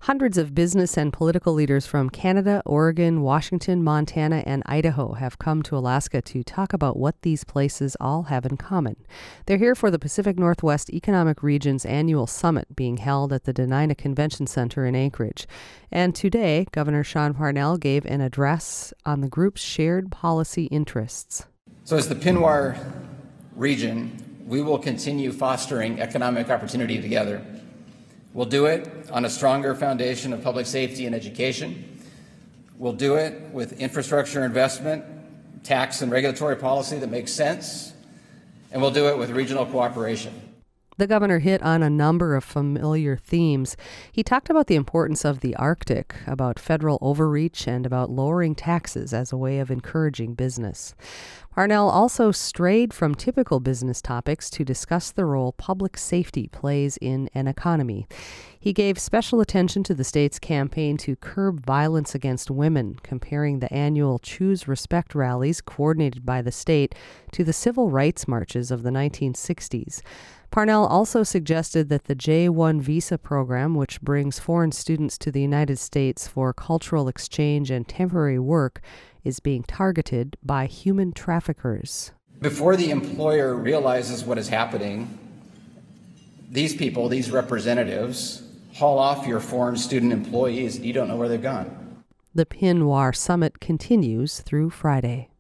Hundreds of business and political leaders from Canada, Oregon, Washington, Montana, and Idaho have come to Alaska to talk about what these places all have in common. They're here for the Pacific Northwest Economic Region's annual summit being held at the Dena'ina Convention Center in Anchorage. And today, Governor Sean Parnell gave an address on the group's shared policy interests. So as the Pinwar region, we will continue fostering economic opportunity together. We'll do it on a stronger foundation of public safety and education. We'll do it with infrastructure investment, tax and regulatory policy that makes sense, and we'll do it with regional cooperation. The governor hit on a number of familiar themes. He talked about the importance of the Arctic, about federal overreach, and about lowering taxes as a way of encouraging business. Parnell also strayed from typical business topics to discuss the role public safety plays in an economy. He gave special attention to the state's campaign to curb violence against women, comparing the annual Choose Respect rallies coordinated by the state to the civil rights marches of the 1960s. Parnell also suggested that the J-1 visa program, which brings foreign students to the United States for cultural exchange and temporary work, is being targeted by human traffickers. Before the employer realizes what is happening, these people, these representatives, haul off your foreign student employees and you don't know where they've gone. The Pinwar Summit continues through Friday.